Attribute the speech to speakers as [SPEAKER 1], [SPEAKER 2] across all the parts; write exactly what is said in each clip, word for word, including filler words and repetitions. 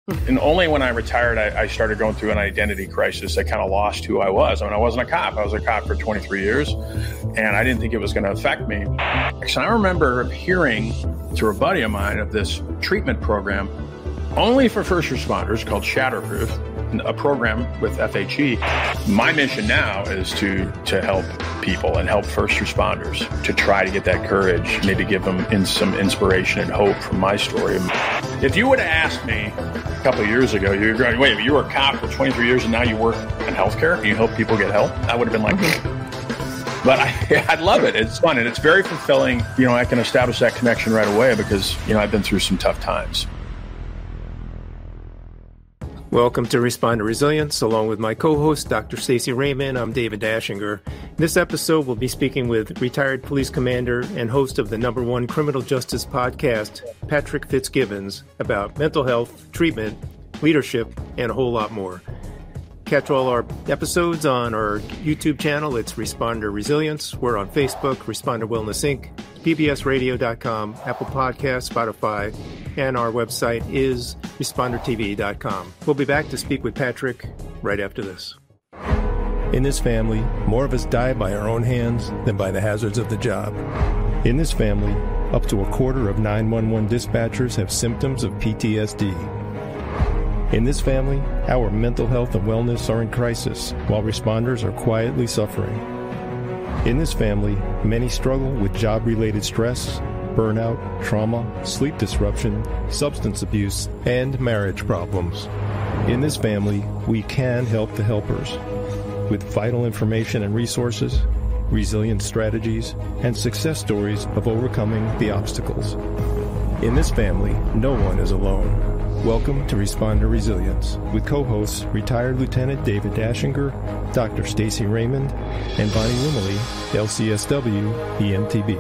[SPEAKER 1] And only when I retired, I, I started going through an identity crisis. I kind of lost who I was. I mean, I wasn't a cop. I was a cop for twenty-three years, and I didn't think it was going to affect me. So I remember hearing through a buddy of mine of this treatment program only for first responders called Shatterproof, a program with F H E. My mission now is to to help people and help first responders to try to get that courage, maybe give them in some inspiration and hope from my story. If you would have asked me a couple of years ago, you're going, wait, you were a cop for twenty-three years and now you work in healthcare and you help people get help, I would have been like, but I, I love it. It's fun and it's very fulfilling. You know, I can establish that connection right away because, you know, I've been through some tough times.
[SPEAKER 2] Welcome to Responder Resilience. Along with my co-host, Doctor Stacey Raymond, I'm David Dashinger. In this episode, we'll be speaking with retired police commander and host of the number one criminal justice podcast, Patrick Fitzgibbons, about mental health, treatment, leadership, and a whole lot more. Catch all our episodes on our YouTube channel. It's Responder Resilience. We're on Facebook, Responder Wellness Incorporated, P B S radio dot com, Apple Podcasts, Spotify, and our website is responder T V dot com. We'll be back to speak with Patrick right after this. In this family, more of us die by our own hands than by the hazards of the job. In this family, up to a quarter of nine one one dispatchers have symptoms of P T S D. In this family, our mental health and wellness are in crisis, while responders are quietly suffering. In this family, many struggle with job-related stress, burnout, trauma, sleep disruption, substance abuse, and marriage problems. In this family, we can help the helpers with vital information and resources, resilient strategies, and success stories of overcoming the obstacles. In this family, no one is alone. Welcome to Responder Resilience with co-hosts retired Lieutenant David Dashinger, Doctor Stacey Raymond, and Bonnie Lumley, L C S W E M T B.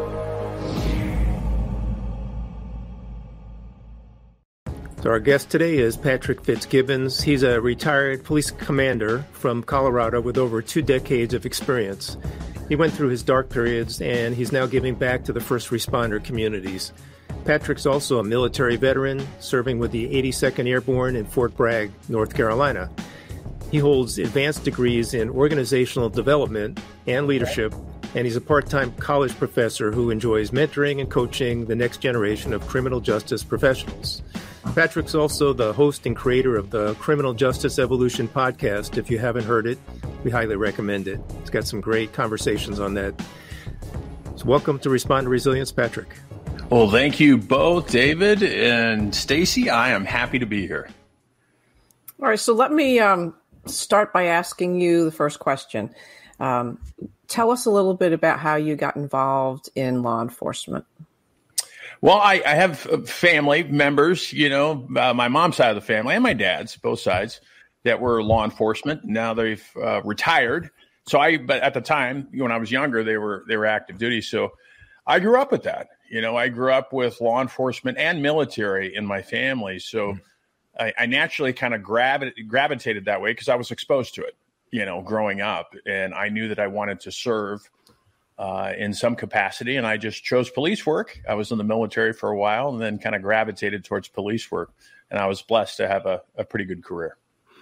[SPEAKER 2] So our guest today is Patrick Fitzgibbons. He's a retired police commander from Colorado with over two decades of experience. He went through his dark periods, and he's now giving back to the first responder communities. Patrick's also a military veteran, serving with the eighty-second Airborne in Fort Bragg, North Carolina. He holds advanced degrees in organizational development and leadership, and he's a part-time college professor who enjoys mentoring and coaching the next generation of criminal justice professionals. Patrick's also the host and creator of the Criminal Justice Evolution podcast. If you haven't heard it, we highly recommend it. It's got some great conversations on that. So welcome to Responder Resilience, Patrick.
[SPEAKER 1] Well, thank you both, David and Stacey. I am happy to be here.
[SPEAKER 3] All right, so let me um, start by asking you the first question. Um, tell us a little bit about how you got involved in law enforcement.
[SPEAKER 1] Well, I, I have family members, you know, uh, my mom's side of the family and my dad's, both sides, that were law enforcement. Now they've uh, retired. So I, but at the time, when I was younger, they were they were active duty. So I grew up with that. You know, I grew up with law enforcement and military in my family. So mm. I, I naturally kind of gravi- gravitated that way because I was exposed to it, you know, growing up. And I knew that I wanted to serve uh, in some capacity. And I just chose police work. I was in the military for a while and then kind of gravitated towards police work. And I was blessed to have a, a pretty good career.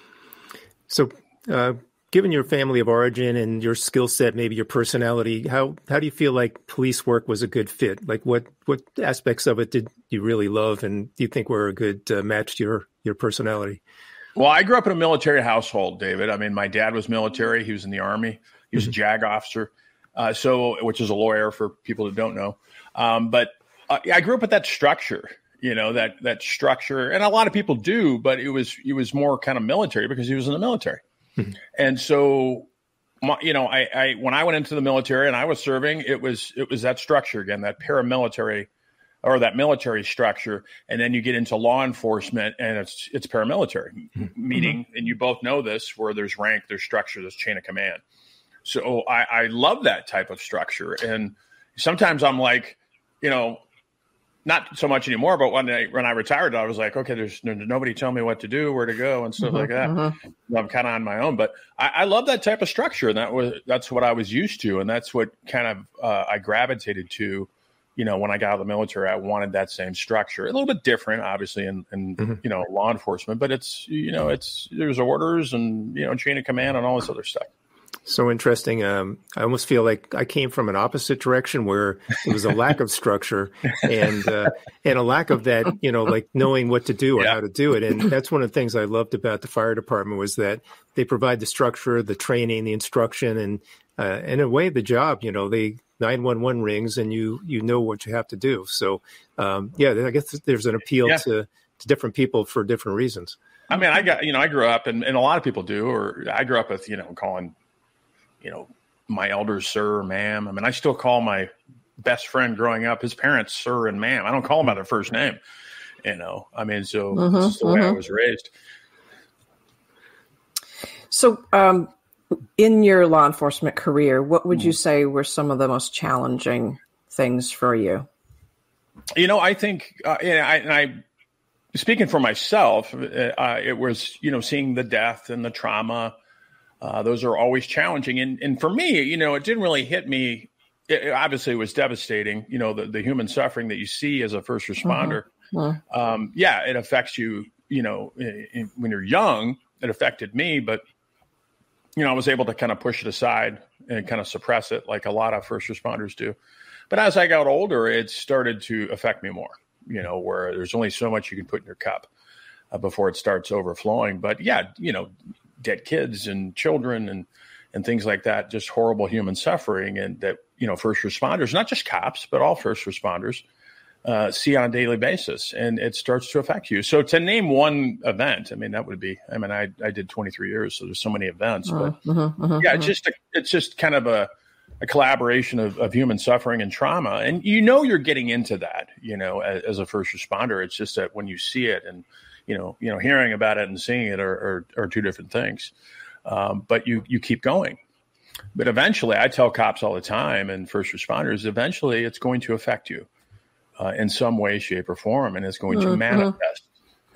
[SPEAKER 2] So, uh, given your family of origin and your skill set, maybe your personality, how how do you feel like police work was a good fit? Like what what aspects of it did you really love, and do you think were a good uh, match to your your personality?
[SPEAKER 1] Well, I grew up in a military household, David. I mean, my dad was military. He was in the Army. He was mm-hmm. a JAG officer, uh, so which is a lawyer for people that don't know. Um, but uh, I grew up with that structure, you know, that that structure, and a lot of people do, but it was it was more kind of military because he was in the military. Mm-hmm. And so, you know, I, I when I went into the military and I was serving, it was it was that structure again, that paramilitary or that military structure. And then you get into law enforcement and it's it's paramilitary, mm-hmm. meaning, and you both know this, where there's rank, there's structure, there's chain of command. So I, I love that type of structure. And sometimes I'm like, you know, not so much anymore, but when I when I retired, I was like, okay, there's no, nobody telling me what to do, where to go, and stuff mm-hmm, like that. Mm-hmm. I'm kind of on my own, but I, I love that type of structure, and that was that's what I was used to, and that's what kind of uh, I gravitated to you know, when I got out of the military, I wanted that same structure. A little bit different, obviously, in, in mm-hmm. you know, law enforcement, but it's, you know, it's, there's orders and, you know, chain of command and all this other stuff.
[SPEAKER 2] So interesting. Um, I almost feel like I came from an opposite direction where it was a lack of structure and uh, and a lack of that, you know, like knowing what to do or yeah. how to do it. And that's one of the things I loved about the fire department was that they provide the structure, the training, the instruction, and uh, in a way, the job. You know, they nine one one rings and you you know what you have to do. So um, yeah, I guess there's an appeal yeah. to to different people for different reasons.
[SPEAKER 1] I mean, I got you know, I grew up, and, and a lot of people do, or I grew up with you know calling. you know, my elders, sir or ma'am. I mean, I still call my best friend growing up, his parents, sir and ma'am. I don't call them by their first name, you know. I mean, so mm-hmm, this is the mm-hmm. way I was raised.
[SPEAKER 3] So um, in your law enforcement career, what would you say were some of the most challenging things for you?
[SPEAKER 1] You know, I think, uh, and, I, and I, speaking for myself, uh, it was, you know, seeing the death and the trauma. Uh, those are always challenging. And and for me, you know, it didn't really hit me. It, obviously, it was devastating, you know, the, the human suffering that you see as a first responder. Mm-hmm. Um, yeah, it affects you, you know, in, in, when you're young, it affected me. But, you know, I was able to kind of push it aside and kind of suppress it like a lot of first responders do. But as I got older, it started to affect me more, you know, where there's only so much you can put in your cup uh, before it starts overflowing. But, yeah, you know, dead kids and children and, and things like that, just horrible human suffering. And that, you know, first responders, not just cops, but all first responders uh, see on a daily basis, and it starts to affect you. So to name one event, I mean, that would be, I mean, I, I did twenty-three years, so there's so many events, but uh, uh-huh, uh-huh, yeah, it's just, a, it's just kind of a, a collaboration of, of human suffering and trauma. And, you know, you're getting into that, you know, as, as a first responder. It's just that when you see it and, you know, you know, hearing about it and seeing it are, are, are two different things. Um, but you, you keep going. But eventually, I tell cops all the time and first responders, eventually it's going to affect you uh, in some way, shape, or form, and it's going to mm-hmm. manifest.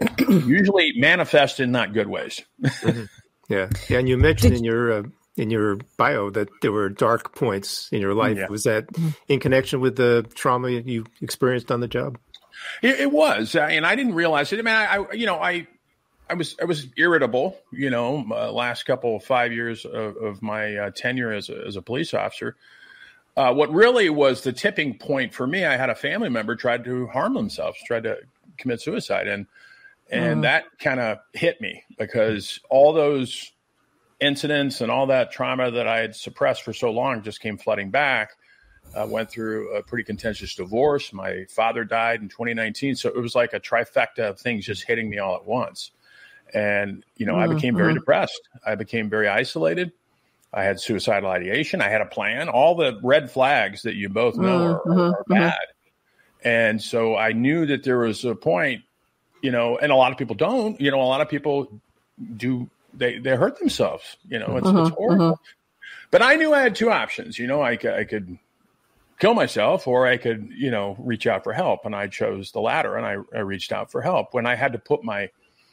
[SPEAKER 1] Usually manifest in not good ways.
[SPEAKER 2] mm-hmm. Yeah. Yeah. And you mentioned in your uh, in your bio that there were dark points in your life. Yeah. Was that in connection with the trauma you experienced on the job?
[SPEAKER 1] It, it was, uh, and I didn't realize it. I mean, I, I you know, I, I was, I was irritable. You know, uh, last couple of five years of, of my uh, tenure as a, as a police officer. Uh, what really was the tipping point for me, I had a family member tried to harm themselves, tried to commit suicide, and and mm. that kind of hit me because all those incidents and all that trauma that I had suppressed for so long just came flooding back. I uh, went through a pretty contentious divorce. My father died in twenty nineteen. So it was like a trifecta of things just hitting me all at once. And, you know, mm-hmm. I became very depressed. I became very isolated. I had suicidal ideation. I had a plan. All the red flags that you both know mm-hmm. are, are bad. Mm-hmm. And so I knew that there was a point, you know, and a lot of people don't, you know, a lot of people do, they, they hurt themselves, you know, it's, mm-hmm. it's horrible. Mm-hmm. But I knew I had two options. You know, I, I could kill myself or I could, you know, reach out for help. And I chose the latter, and I, I reached out for help when I had to put my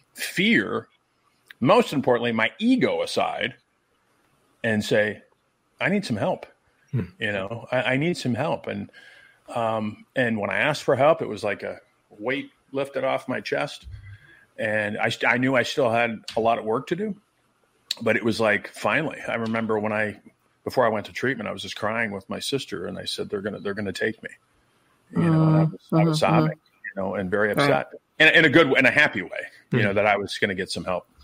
[SPEAKER 1] fear, most importantly, my ego aside and say, I need some help. Hmm. You know, I, I need some help. And, um, and when I asked for help, it was like a weight lifted off my chest. And I, I knew I still had a lot of work to do, but it was like, finally, I remember when I, before I went to treatment, I was just crying with my sister, and I said, "They're gonna, they're gonna take me," you know. And I was, mm-hmm. I was sobbing, you know, and very upset, right. in, in a good, in a happy way, mm-hmm. you know, that I was going to get some help.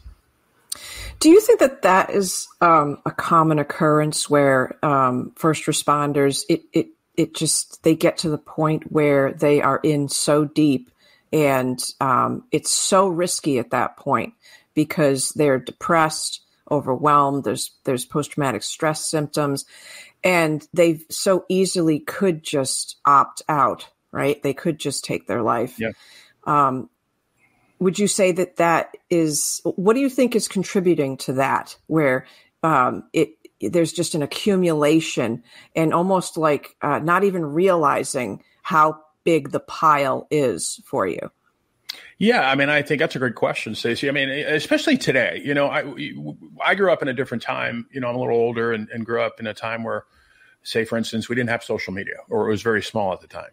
[SPEAKER 3] Do you think that that is um, a common occurrence where um, first responders, it, it, it just they get to the point where they are in so deep, and um, it's so risky at that point because they're depressed, overwhelmed, there's there's post-traumatic stress symptoms, and they so easily could just opt out, right? They could just take their life.
[SPEAKER 1] Yeah.
[SPEAKER 3] Um, would you say that that is, what do you think is contributing to that, where um, it there's just an accumulation and almost like uh, not even realizing how big the pile is for you?
[SPEAKER 1] Yeah, I mean, I think that's a great question, Stacey. I mean, especially today, you know, I I grew up in a different time. You know, I'm a little older and, and grew up in a time where, say, for instance, we didn't have social media, or it was very small at the time.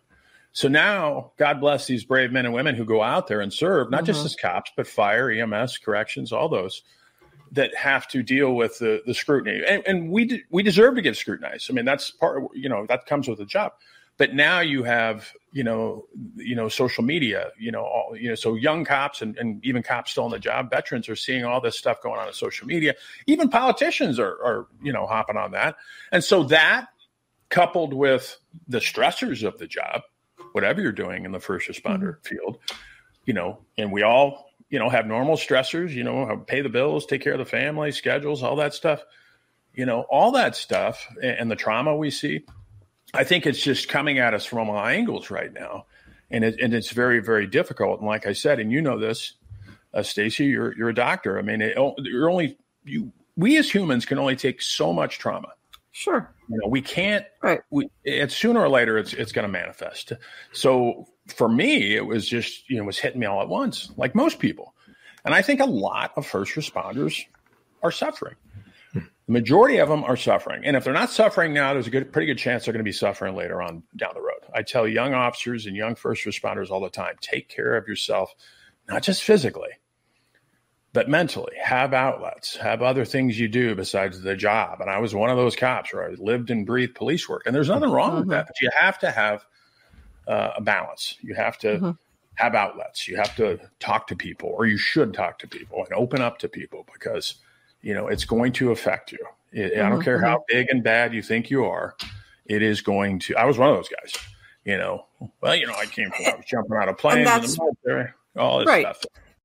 [SPEAKER 1] So now, God bless these brave men and women who go out there and serve, not mm-hmm. just as cops, but fire, E M S, corrections, all those that have to deal with the, the scrutiny. And, and we de- we deserve to get scrutinized. I mean, that's part of, you know, that comes with the job. But now you have, you know, you know, social media, you know, all, you know, so young cops and, and even cops still on the job, veterans are seeing all this stuff going on in social media. Even politicians are, are, you know, hopping on that. And so that coupled with the stressors of the job, whatever you're doing in the first responder mm-hmm. field, you know, and we all, you know, have normal stressors, you know, pay the bills, take care of the family, schedules, all that stuff, you know, all that stuff and, and the trauma we see. I think it's just coming at us from all angles right now. And it, and it's very, very difficult. And like I said, and you know this, uh, Stacey, you're, you're a doctor. I mean, it, you're only, you, we as humans can only take so much trauma.
[SPEAKER 3] Sure.
[SPEAKER 1] You know, we can't,
[SPEAKER 3] right.
[SPEAKER 1] we, it's sooner or later, it's, it's going to manifest. So for me, it was just, you know, it was hitting me all at once, like most people. And I think a lot of first responders are suffering. The majority of them are suffering. And if they're not suffering now, there's a good, pretty good chance they're going to be suffering later on down the road. I tell young officers and young first responders all the time, take care of yourself, not just physically, but mentally. Have outlets, have other things you do besides the job. And I was one of those cops where I lived and breathed police work. And there's nothing wrong mm-hmm. with that, but you have to have uh, a balance. You have to mm-hmm. have outlets. You have to talk to people, or you should talk to people and open up to people, because you know, it's going to affect you. It, mm-hmm. I don't care how big and bad you think you are. It is going to. I was one of those guys, you know, well, you know, I came from, I was jumping out of planes in the military, all this
[SPEAKER 3] right.
[SPEAKER 1] stuff.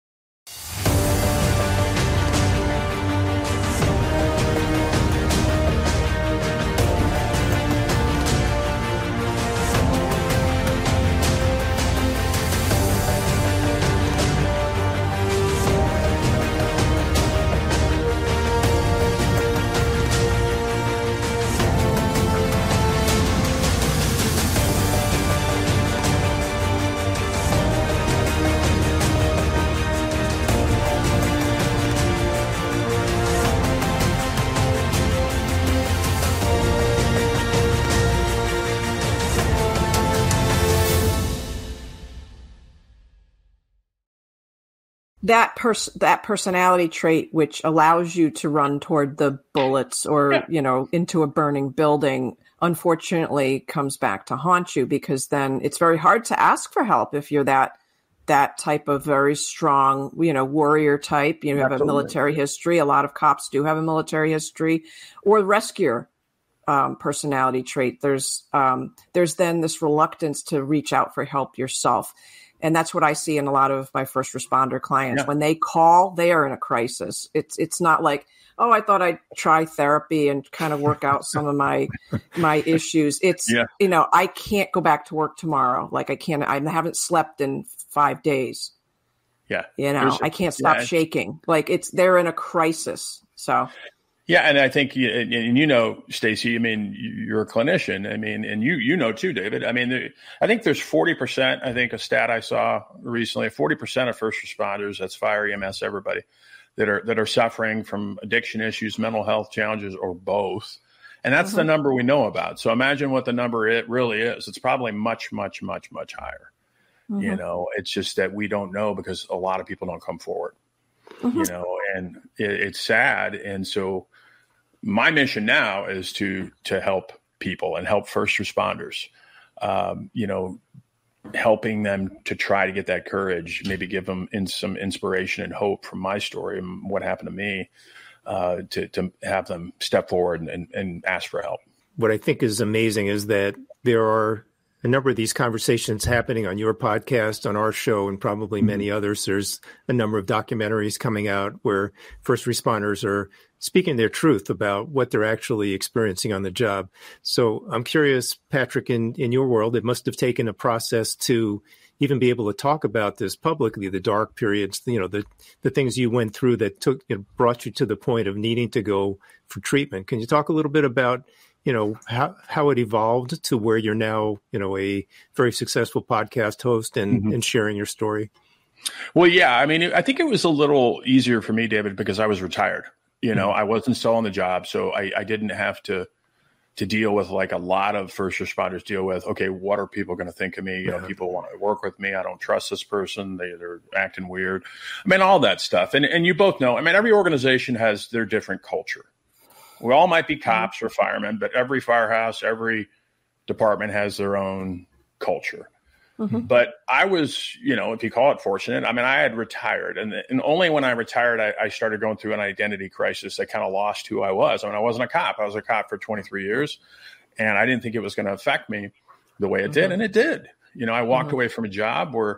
[SPEAKER 3] That pers- that personality trait, which allows you to run toward the bullets or, yeah. you know, into a burning building, unfortunately comes back to haunt you, because then it's very hard to ask for help if you're that that type of very strong, you know, warrior type. You have Absolutely. a military history. A lot of cops do have a military history, or rescuer um, personality trait. There's um, there's then this reluctance to reach out for help yourself. And that's what I see in a lot of my first responder clients. Yeah. When they call, they are in a crisis. It's it's not like, oh, I thought I'd try therapy and kind of work out some of my my issues. It's, yeah. you know, I can't go back to work tomorrow. Like I can't, I haven't slept in five days.
[SPEAKER 1] Yeah.
[SPEAKER 3] You know, I can't stop yeah. shaking. Like it's, they're in a crisis. So.
[SPEAKER 1] Yeah, and I think, and you know, Stacey, I mean, you're a clinician. I mean, and you you know too, David. I mean, I think there's forty percent, I think a stat I saw recently, forty percent of first responders, that's fire, E M S, everybody, that are that are suffering from addiction issues, mental health challenges, or both. And that's mm-hmm. the number we know about. So imagine what the number it really is. It's probably much, much, much, much higher. Mm-hmm. You know, it's just that we don't know because a lot of people don't come forward. Mm-hmm. You know, and it, it's sad. And so my mission now is to to help people and help first responders, um, you know, helping them to try to get that courage, maybe give them in some inspiration and hope from my story and what happened to me, uh, to, to have them step forward and, and, and ask for help.
[SPEAKER 2] What I think is amazing is that there are a number of these conversations happening on your podcast, on our show, and probably mm-hmm. many others. There's a number of documentaries coming out where first responders are speaking their truth about what they're actually experiencing on the job. So I'm curious, Patrick, in, in your world, it must have taken a process to even be able to talk about this publicly, the dark periods, you know, the, the things you went through that took, it brought you to the point of needing to go for treatment. Can you talk a little bit about, you know, how, how it evolved to where you're now, you know, a very successful podcast host and, mm-hmm. and sharing your story?
[SPEAKER 1] Well, yeah, I mean, I think it was a little easier for me, David, because I was retired. You know, mm-hmm. I wasn't still on the job, so I, I didn't have to to deal with like a lot of first responders deal with. Okay, what are people going to think of me? You know,
[SPEAKER 2] Yeah.
[SPEAKER 1] people want to work with me. I don't trust this person. They, they're acting weird. I mean, all that stuff. And and you both know. I mean, every organization has their different culture. We all might be cops or firemen, but every firehouse, every department has their own culture. Mm-hmm. But I was, you know, if you call it fortunate, I mean, I had retired. And, and only when I retired, I, I started going through an identity crisis. I kind of lost who I was. I mean, I wasn't a cop. I was a cop for twenty-three years. And I didn't think it was going to affect me the way it mm-hmm. did. And it did. You know, I walked mm-hmm. away from a job where,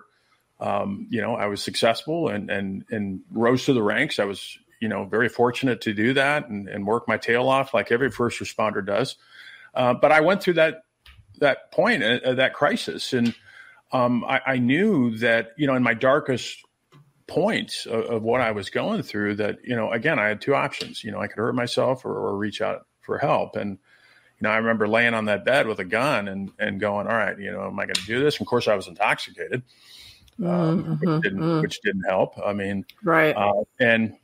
[SPEAKER 1] um, you know, I was successful and, and, and rose to the ranks. I was, you know, very fortunate to do that and, and work my tail off like every first responder does. Uh, but I went through that, that point, uh, that crisis. And, Um, I, I knew that, you know, in my darkest points of, of what I was going through that, you know, again, I had two options. You know, I could hurt myself or, or reach out for help. And, you know, I remember laying on that bed with a gun and, and going, all right, you know, am I going to do this? And of course, I was intoxicated, um, mm-hmm, which, didn't, mm. which didn't help. I mean,
[SPEAKER 3] right.
[SPEAKER 1] Uh, and,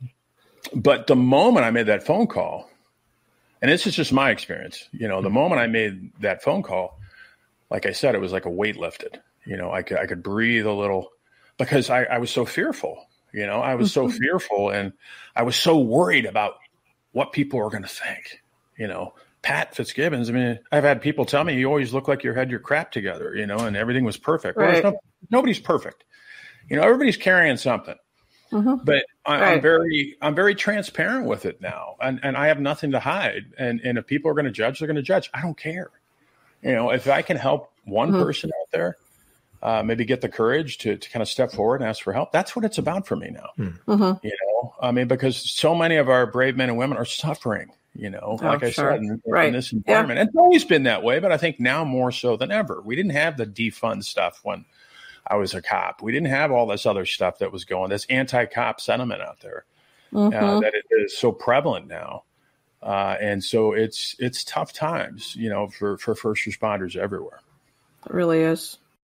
[SPEAKER 1] but the moment I made that phone call, and this is just my experience, you know, the moment I made that phone call, like I said, it was like a weight lifted. You know, I could I could breathe a little because I, I was so fearful. You know, I was so fearful and I was so worried about what people are going to think. You know, Pat Fitzgibbons. I mean, I've had people tell me you always look like you had your crap together. You know, and everything was perfect.
[SPEAKER 3] Right.
[SPEAKER 1] Well, no, nobody's perfect. You know, everybody's carrying something. Mm-hmm. But I, right. I'm very I'm very transparent with it now, and and I have nothing to hide. And and if people are going to judge, they're going to judge. I don't care. You know, if I can help one mm-hmm. person out there. Uh, maybe get the courage to, to kind of step forward and ask for help. That's what it's about for me now. Mm-hmm. You know, I mean, because so many of our brave men and women are suffering, you know,
[SPEAKER 3] oh,
[SPEAKER 1] like I
[SPEAKER 3] sure.
[SPEAKER 1] said, in,
[SPEAKER 3] right.
[SPEAKER 1] in this environment. Yeah. And it's always been that way, but I think now more so than ever. We didn't have the defund stuff when I was a cop. We didn't have all this other stuff that was going, this anti-cop sentiment out there mm-hmm. uh, that it is so prevalent now. Uh, and so it's it's tough times, you know, for, for first responders everywhere.
[SPEAKER 3] It really is.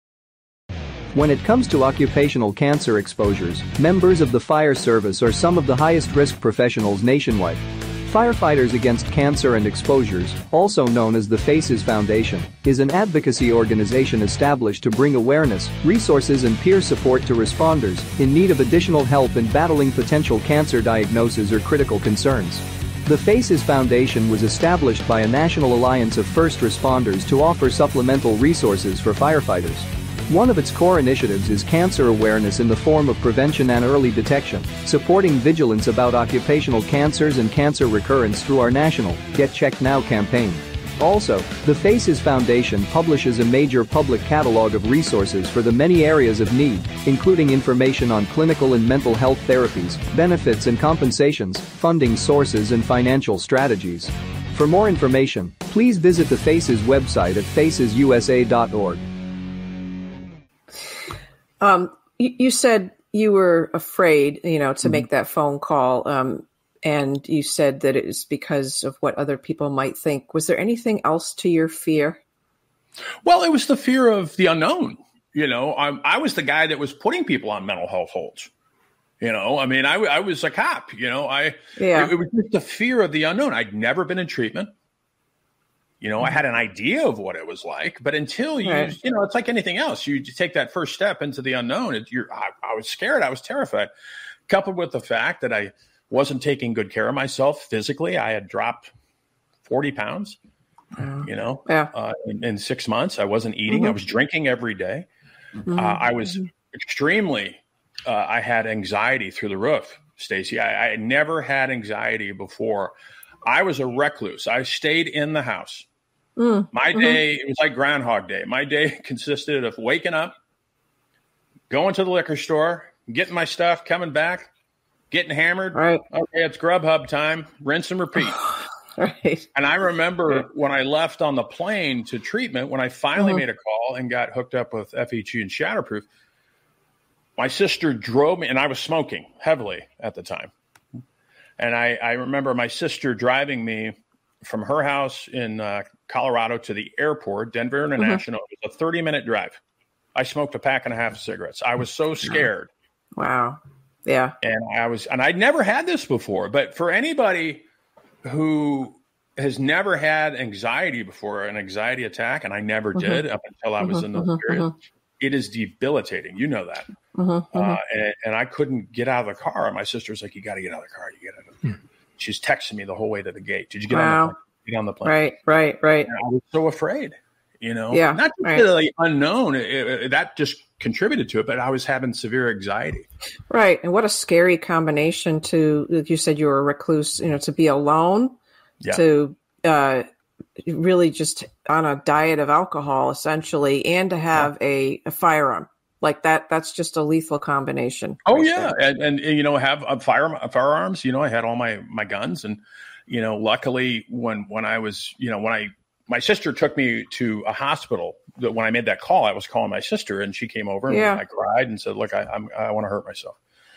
[SPEAKER 4] When it comes to occupational cancer exposures, members of the fire service are some of the highest risk professionals nationwide. Firefighters Against Cancer and Exposures, also known as the FACES Foundation, is an advocacy organization established to bring awareness, resources and peer support to responders in need of additional help in battling potential cancer diagnoses or critical concerns. The FACES Foundation was established by a national alliance of first responders to offer supplemental resources for firefighters. One of its core initiatives is cancer awareness in the form of prevention and early detection, supporting vigilance about occupational cancers and cancer recurrence through our national Get Checked Now campaign. Also, the FACES Foundation publishes a major public catalog of resources for the many areas of need, including information on clinical and mental health therapies, benefits and compensations, funding sources and financial strategies. For more information, please visit the FACES website at faces u s a dot org.
[SPEAKER 3] Um, you, you said you were afraid, you know, to mm-hmm. make that phone call. Um, and you said that it was because of what other people might think. Was there anything else to your fear?
[SPEAKER 1] Well, it was the fear of the unknown. You know, I, I was the guy that was putting people on mental health holds. You know, I mean, I, I was a cop, you know, I,
[SPEAKER 3] yeah.
[SPEAKER 1] it, it was just the fear of the unknown. I'd never been in treatment. You know, I had an idea of what it was like, but until you, right. you know, it's like anything else. You take that first step into the unknown. It, you're, I, I was scared. I was terrified, coupled with the fact that I wasn't taking good care of myself physically. I had dropped forty pounds, mm. you know,
[SPEAKER 3] yeah.
[SPEAKER 1] uh, in, in six months. I wasn't eating. Mm-hmm. I was drinking every day. Mm-hmm. Uh, I was extremely, uh, I had anxiety through the roof, Stacey. I, I had never had anxiety before. I was a recluse. I stayed in the house. Mm, My day, mm-hmm. it was like Groundhog Day. My day consisted of waking up, going to the liquor store, getting my stuff, coming back, getting hammered.
[SPEAKER 3] Right.
[SPEAKER 1] Okay, it's Grubhub time. Rinse and repeat.
[SPEAKER 3] Right.
[SPEAKER 1] And I remember when I left on the plane to treatment, when I finally mm-hmm. made a call and got hooked up with F H U and Shatterproof, my sister drove me, and I was smoking heavily at the time. And I, I remember my sister driving me from her house in uh, Colorado to the airport, Denver International. Mm-hmm. It was a thirty-minute drive. I smoked a pack and a half of cigarettes. I was so scared.
[SPEAKER 3] Wow. Yeah.
[SPEAKER 1] And I was, and I'd never had this before. But for anybody who has never had anxiety before, an anxiety attack, and I never mm-hmm. did up until I was mm-hmm. in the mm-hmm. period. It is debilitating. You know that. Mm-hmm. Uh, and, and I couldn't get out of the car. My sister's like, you got to get out of the car. You get out of the car. Mm-hmm. She's texting me the whole way to the gate. Did you get wow. on the plane? Get on the plane.
[SPEAKER 3] Right, right, right.
[SPEAKER 1] And I was so afraid, you know,
[SPEAKER 3] yeah,
[SPEAKER 1] not just
[SPEAKER 3] right.
[SPEAKER 1] really unknown. It, it, that just contributed to it, but I was having severe anxiety.
[SPEAKER 3] Right. And what a scary combination to, like you said, you were a recluse, you know, to be alone, yeah. to uh, really just on a diet of alcohol, essentially, and to have yeah. a, a firearm. Like that, that's just a lethal combination.
[SPEAKER 1] Oh,
[SPEAKER 3] right
[SPEAKER 1] yeah. And, and, you know, have a fire, firearms, you know, I had all my, my guns. And, you know, luckily when, when I was, you know, when I, my sister took me to a hospital, that when I made that call, I was calling my sister and she came over and yeah. I cried and said, look, I, I'm, I want to hurt myself.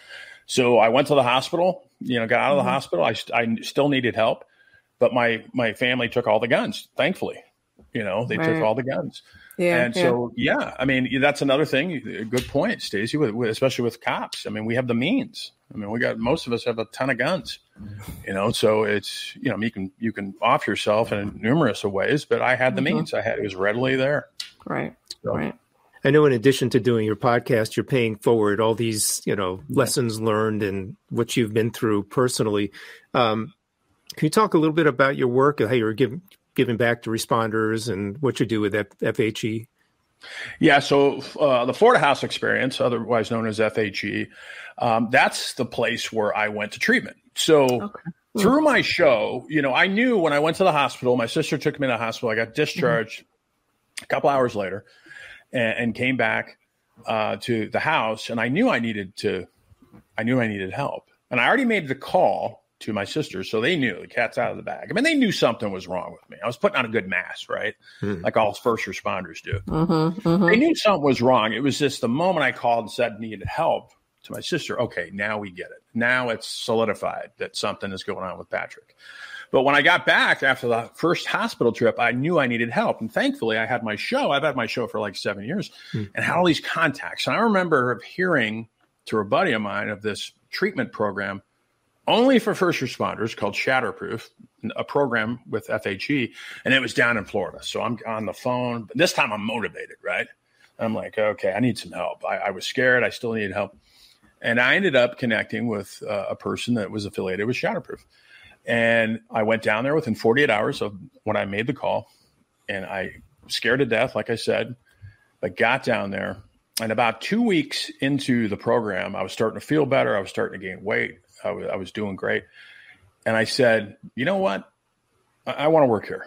[SPEAKER 1] So I went to the hospital, you know, got out of mm-hmm. the hospital. I, I still needed help, but my, my family took all the guns. Thankfully, you know, they right. took all the guns. Yeah, and yeah. so, yeah, I mean, that's another thing. Good point, Stacey, with, with, especially with cops. I mean, we have the means. I mean, we got, most of us have a ton of guns, you know, so it's, you know, you can, you can off yourself in numerous ways, but I had the mm-hmm. means. I had, it was readily there.
[SPEAKER 3] Right.
[SPEAKER 1] So.
[SPEAKER 3] Right.
[SPEAKER 2] I know in addition to doing your podcast, you're paying forward all these, you know, lessons learned and what you've been through personally. Um, can you talk a little bit about your work and how you're giving, giving back to responders and what you do with F H E?
[SPEAKER 1] Yeah, so uh, the Florida House Experience, otherwise known as F H E, um, that's the place where I went to treatment. So okay. through my show, you know, I knew when I went to the hospital, my sister took me to the hospital. I got discharged mm-hmm. a couple hours later and, and came back uh, to the house. And I knew I needed to, I knew I needed help. And I already made the call to my sisters, so they knew the cat's out of the bag. I mean, they knew something was wrong with me. I was putting on a good mask, right? Mm-hmm. Like all first responders do. Mm-hmm, mm-hmm. They knew something was wrong. It was just the moment I called and said needed help to my sister. Okay, now we get it. Now it's solidified that something is going on with Patrick. But when I got back after the first hospital trip, I knew I needed help. And thankfully, I had my show. I've had my show for like seven years mm-hmm. and had all these contacts. And I remember hearing through a buddy of mine of this treatment program only for first responders called Shatterproof, a program with F H E, and it was down in Florida. So I'm on the phone, but this time I'm motivated, right? I'm like, okay, I need some help. I, I was scared. I still needed help. And I ended up connecting with uh, a person that was affiliated with Shatterproof. And I went down there within forty-eight hours of when I made the call, and I scared to death, like I said, but got down there. And about two weeks into the program, I was starting to feel better. I was starting to gain weight. I was, I was doing great. And I said, you know what? I, I want to work here.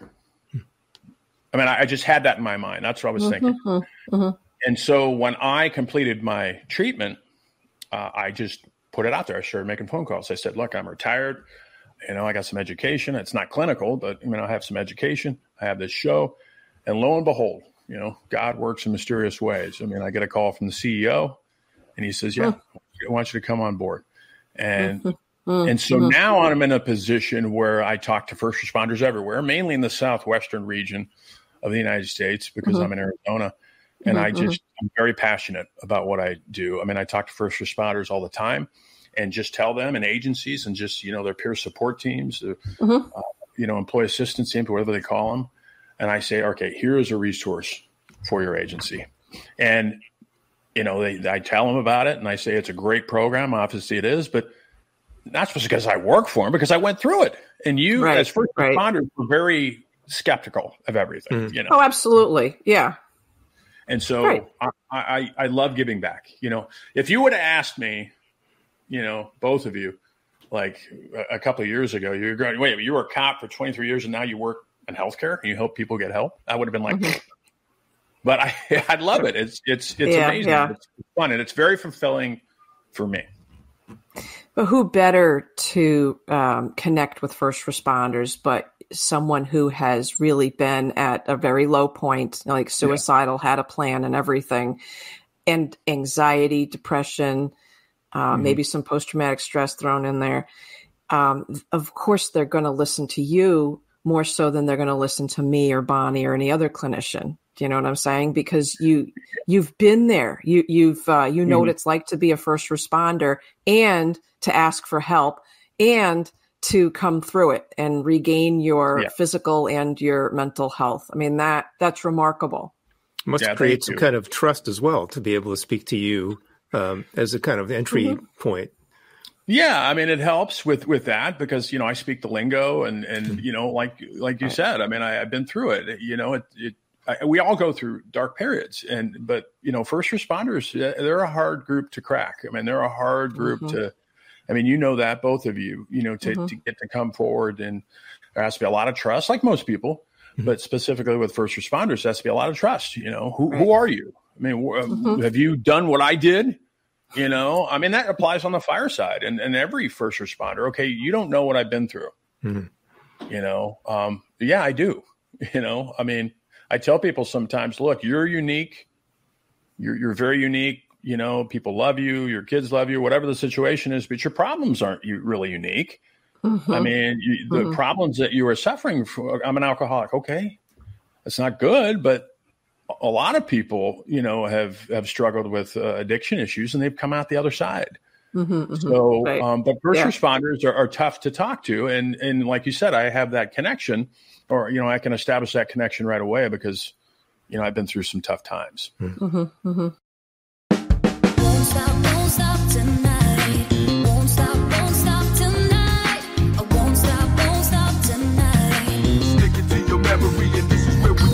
[SPEAKER 1] I mean, I, I just had that in my mind. That's what I was mm-hmm, thinking. Mm-hmm. And so when I completed my treatment, uh, I just put it out there. I started making phone calls. I said, look, I'm retired. You know, I got some education. It's not clinical, but I mean, I have some education. I have this show. And lo and behold, you know, God works in mysterious ways. I mean, I get a call from the C E O and he says, yeah, I want you to come on board. And mm-hmm. and so mm-hmm. now I'm in a position where I talk to first responders everywhere, mainly in the southwestern region of the United States because mm-hmm. I'm in Arizona. And mm-hmm. I just, I'm very passionate about what I do. I mean, I talk to first responders all the time and just tell them and agencies and just, you know, their peer support teams, mm-hmm. uh, you know, employee assistance team, whatever they call them. And I say, okay, here is a resource for your agency. And you know, they, I tell them about it and I say, it's a great program. Obviously it is, but not just because I work for them, because I went through it. And you right, as first right. responders were very skeptical of everything, mm. you know?
[SPEAKER 3] Oh, absolutely. Yeah.
[SPEAKER 1] And so right. I, I, I love giving back. You know, if you would have asked me, you know, both of you, like a, a couple of years ago, you're going, wait, you were a cop for twenty-three years and now you work in healthcare and you help people get help. I would have been like, mm-hmm. But I, I love it. It's it's it's yeah, amazing. Yeah. It's fun, and it's very fulfilling for me.
[SPEAKER 3] But who better to um, connect with first responders, but someone who has really been at a very low point, like suicidal, yeah. had a plan and everything, and anxiety, depression, uh, mm-hmm. maybe some post-traumatic stress thrown in there. Um, of course, they're going to listen to you more so than they're going to listen to me or Bonnie or any other clinician. Do you know what I'm saying? Because you, you've been there. You, you've, uh, you know mm-hmm. what it's like to be a first responder and to ask for help and to come through it and regain your
[SPEAKER 1] yeah.
[SPEAKER 3] physical and your mental health. I mean, that that's remarkable.
[SPEAKER 2] It must
[SPEAKER 1] yeah,
[SPEAKER 2] create some kind of trust as well to be able to speak to you um, as a kind of entry mm-hmm. point.
[SPEAKER 1] Yeah, I mean, it helps with with that because, you know, I speak the lingo and, and mm-hmm. you know, like like you said, I mean, I, I've been through it. You know, it, it I, we all go through dark periods. and But, you know, first responders, they're a hard group to crack. I mean, they're a hard group mm-hmm. to, I mean, you know that, both of you, you know, to, mm-hmm. to get to come forward. And there has to be a lot of trust, like most people, mm-hmm. but specifically with first responders, there has to be a lot of trust. You know, who, right. who are you? I mean, mm-hmm. have you done what I did? You know, I mean, that applies on the fire side and, and every first responder. Okay, you don't know what I've been through. Mm-hmm. You know, um, yeah, I do. You know, I mean, I tell people sometimes, look, you're unique. You're you're very unique. You know, people love you. Your kids love you. Whatever the situation is, but your problems aren't really unique. Mm-hmm. I mean, you, the mm-hmm. problems that you are suffering from. I'm an alcoholic. Okay, it's not good, but a lot of people, you know, have, have struggled with uh, addiction issues and they've come out the other side. Mm-hmm, mm-hmm. So, right. um, but first yeah. responders are, are tough to talk to. And, and like you said, I have that connection or, you know, I can establish that connection right away because, you know, I've been through some tough times.
[SPEAKER 3] Mm-hmm, mm-hmm.
[SPEAKER 5] Won't stop, won't stop tonight. Won't stop, won't stop tonight. I won't stop, won't stop tonight.
[SPEAKER 6] Stick it to your memory and this is where we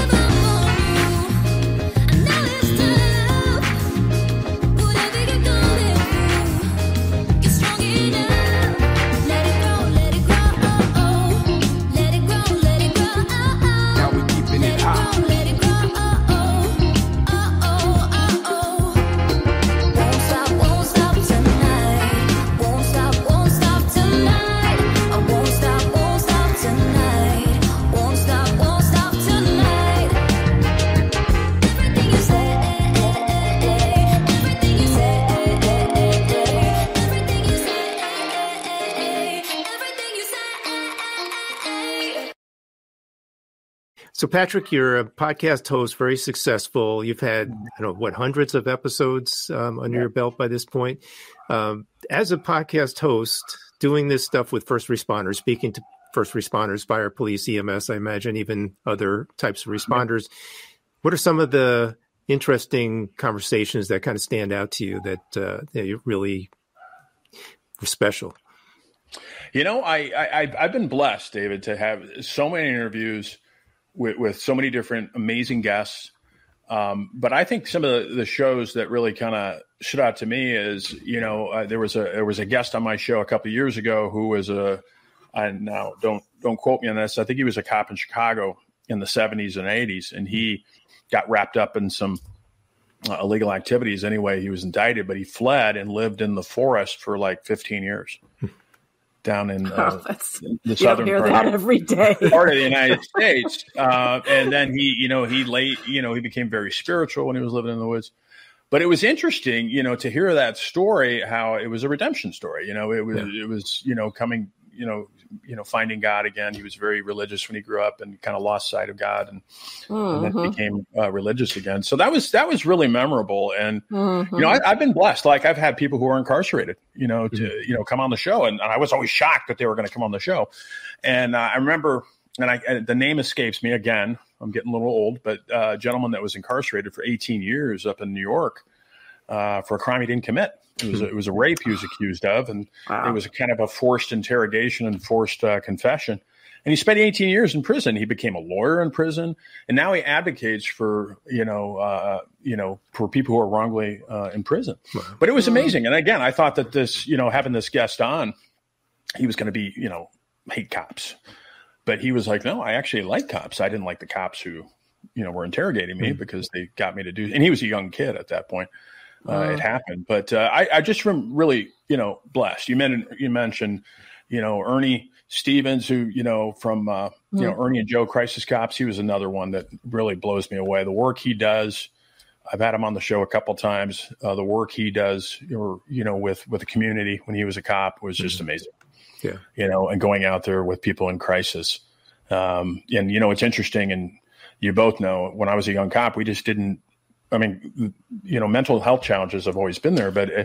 [SPEAKER 2] So, Patrick, you're a podcast host, very successful. You've had, I don't know, what, hundreds of episodes um, under yeah. your belt by this point. Um, as a podcast host, doing this stuff with first responders, speaking to first responders, fire, police, E M S, I imagine even other types of responders, yeah. what are some of the interesting conversations that kind of stand out to you that, uh, that you really were special?
[SPEAKER 1] You know, I, I, I've been blessed, David, to have so many interviews With, with so many different amazing guests. Um, but I think some of the, the shows that really kind of stood out to me is, you know, uh, there was a there was a guest on my show a couple of years ago who was a, I now don't don't quote me on this, I think he was a cop in Chicago in the seventies and eighties, and he got wrapped up in some uh, illegal activities. Anyway, he was indicted, but he fled and lived in the forest for like fifteen years. Down in uh,
[SPEAKER 3] oh, that's,
[SPEAKER 1] the southern
[SPEAKER 3] you don't hear
[SPEAKER 1] part,
[SPEAKER 3] that every day.
[SPEAKER 1] part of the United States. Uh, and then he, you know, he late, you know, he became very spiritual when he was living in the woods. But it was interesting, you know, to hear that story, how it was a redemption story. You know, it was, yeah. it was, you know, coming, you know, you know, finding God again. He was very religious when he grew up and kind of lost sight of God and, mm-hmm. and then became uh, religious again. So that was, that was really memorable. And, mm-hmm. you know, I, I've been blessed. Like I've had people who are incarcerated, you know, to, mm-hmm. you know, come on the show. And, and I was always shocked that they were going to come on the show. And uh, I remember, and I, and the name escapes me again, I'm getting a little old, but uh, a gentleman that was incarcerated for eighteen years up in New York uh, for a crime he didn't commit. It was, a, it was a rape he was accused of, and wow. it was a kind of a forced interrogation and forced uh, confession. And he spent eighteen years in prison. He became a lawyer in prison, and now he advocates for, you know, uh, you know, for people who are wrongly uh, in prison. Wow. But it was amazing. And again, I thought that this, you know, having this guest on, he was going to be, you know, hate cops. But he was like, no, I actually like cops. I didn't like the cops who, you know, were interrogating me mm-hmm. because they got me to do, and he was a young kid at that point. Uh, uh, it happened, but uh, I, I just am really, you know, blessed. You mentioned, you mentioned, you know, Ernie Stevens, who, you know, from, uh, mm-hmm. you know, Ernie and Joe Crisis Cops. He was another one that really blows me away. The work he does, I've had him on the show a couple times. Uh, the work he does, or, you know, with, with the community when he was a cop was just mm-hmm. amazing. Yeah. You know, and going out there with people in crisis. Um, and, you know, it's interesting. And you both know when I was a young cop, we just didn't, I mean, you know, mental health challenges have always been there, but, uh,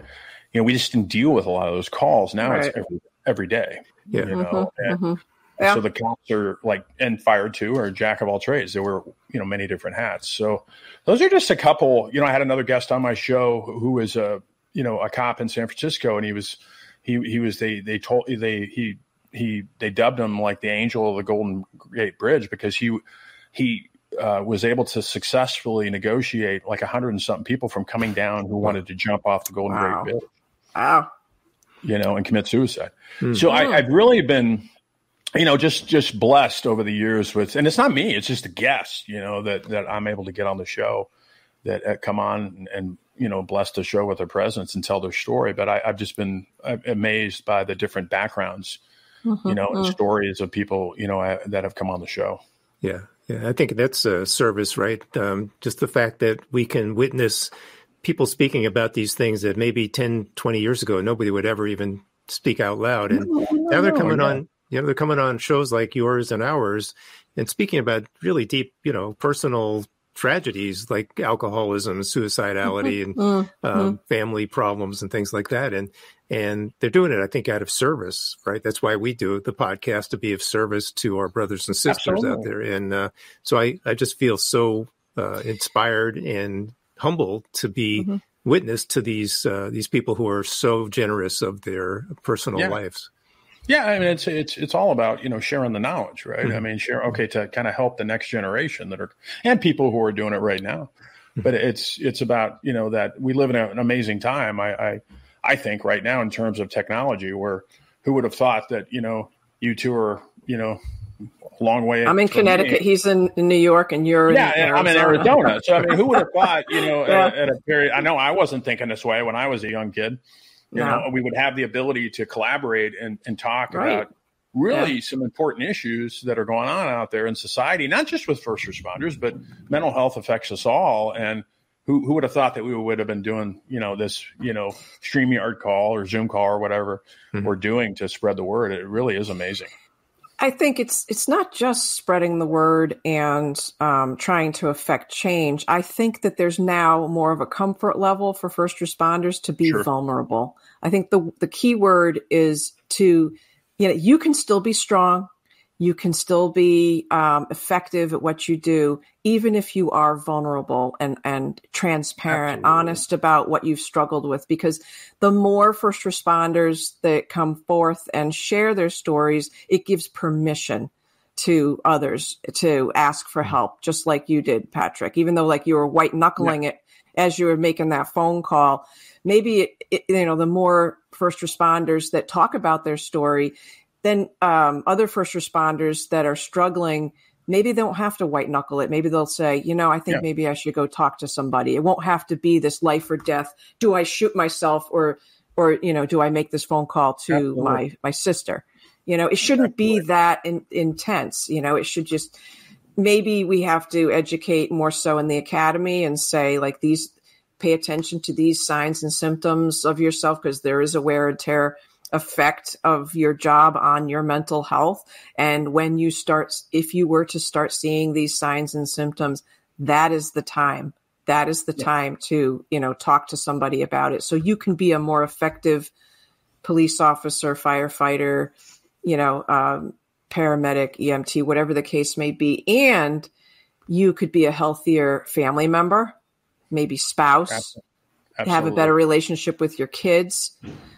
[SPEAKER 1] you know, we just didn't deal with a lot of those calls. Now
[SPEAKER 3] Right.
[SPEAKER 1] it's every, every day.
[SPEAKER 2] Yeah.
[SPEAKER 1] You know, and
[SPEAKER 3] Mhm. Yeah.
[SPEAKER 1] so the cops are like, and fire too, are jack of all trades. There were, you know, many different hats. So those are just a couple. You know, I had another guest on my show who was a, you know, a cop in San Francisco, and he was, he he was they they told they he he they dubbed him like the angel of the Golden Gate Bridge because he he uh, was able to successfully negotiate like a hundred and something people from coming down who wanted to jump off the Golden
[SPEAKER 3] Wow.
[SPEAKER 1] Gate Bridge,
[SPEAKER 3] Wow.
[SPEAKER 1] you know, and commit suicide. So I, I've really been, you know, just just blessed over the years with, and it's not me, it's just a guest, you know, that that I'm able to get on the show, that uh, come on and, and you know, bless the show with their presence and tell their story. But I, I've just been amazed by the different backgrounds,
[SPEAKER 3] Mm-hmm.
[SPEAKER 1] you know, and stories of people, you know, I, that have come on the show.
[SPEAKER 2] Yeah. Yeah. I think that's a service, right? Um, just the fact that we can witness people speaking about these things that maybe ten, twenty years ago, nobody would ever even speak out loud. And now they're coming on, you know, they're coming on shows like yours and ours and speaking about really deep, you know, personal tragedies like alcoholism, suicidality, and
[SPEAKER 3] Mm-hmm.
[SPEAKER 2] um, family problems and things like that. And, and they're doing it, I think, out of service, right? That's why we do the podcast, to be of service to our brothers and sisters
[SPEAKER 1] Absolutely.
[SPEAKER 2] out there. And uh, so I, I just feel so uh, inspired and humbled to be
[SPEAKER 3] Mm-hmm.
[SPEAKER 2] witness to these uh, these people who are so generous of their personal
[SPEAKER 1] Yeah.
[SPEAKER 2] lives.
[SPEAKER 1] Yeah, I mean, it's it's it's all about, you know, sharing the knowledge, right?
[SPEAKER 2] Mm-hmm.
[SPEAKER 1] I mean, share okay to kind of help the next generation that are, and people who are doing it right now.
[SPEAKER 2] Mm-hmm.
[SPEAKER 1] But it's it's about, you know, that we live in a, an amazing time. I, I I think right now in terms of technology, where who would have thought that, you know, you two are, you know, a long way.
[SPEAKER 3] I'm in
[SPEAKER 1] from
[SPEAKER 3] Connecticut.
[SPEAKER 1] me.
[SPEAKER 3] He's in, in New York, and you're
[SPEAKER 1] Yeah,
[SPEAKER 3] in
[SPEAKER 1] and I'm in
[SPEAKER 3] Arizona.
[SPEAKER 1] Arizona. So I mean, who would have thought, you know,
[SPEAKER 3] Yeah.
[SPEAKER 1] at, a, at a period? I know I wasn't thinking this way when I was a young kid. You
[SPEAKER 3] No.
[SPEAKER 1] know, we would have the ability to collaborate and, and talk
[SPEAKER 3] Right.
[SPEAKER 1] about really
[SPEAKER 3] Yeah.
[SPEAKER 1] some important issues that are going on out there in society, not just with first responders, but mental health affects us all. And who, who would have thought that we would have been doing, you know, this, you know, StreamYard call or Zoom call or whatever we're doing to spread the word. It really is amazing.
[SPEAKER 3] I think it's it's not just spreading the word and um, trying to affect change. I think that there's now more of a comfort level for first responders to be
[SPEAKER 1] Sure.
[SPEAKER 3] vulnerable. I think the the key word is to, you know, you can still be strong. You can still be um, effective at what you do, even if you are vulnerable and, and transparent,
[SPEAKER 1] Absolutely.
[SPEAKER 3] honest about what you've struggled with. Because the more first responders that come forth and share their stories, it gives permission to others to ask for help, just like you did, Patrick. Even though, like, you were white knuckling it as you were making that phone call, maybe it, it, you know, the more first responders that talk about their story, then um, other first responders that are struggling, maybe they don't have to white knuckle it. Maybe they'll say, you know, I think
[SPEAKER 1] Yeah.
[SPEAKER 3] maybe I should go talk to somebody. It won't have to be this life or death. Do I shoot myself, or, or you know, do I make this phone call to
[SPEAKER 1] Absolutely.
[SPEAKER 3] my my sister? You know, it shouldn't be that in, intense. You know, it should just, maybe we have to educate more so in the academy and say, like, these, pay attention to these signs and symptoms of yourself, because there is a wear and tear effect of your job on your mental health. And when you start, if you were to start seeing these signs and symptoms, that is the time. That is the time to, you know, talk to somebody about it. So you can be a more effective police officer, firefighter, you know, um, paramedic, E M T, whatever the case may be. And you could be a healthier family member, maybe spouse,
[SPEAKER 1] Absolutely.
[SPEAKER 3] have a better relationship with your kids.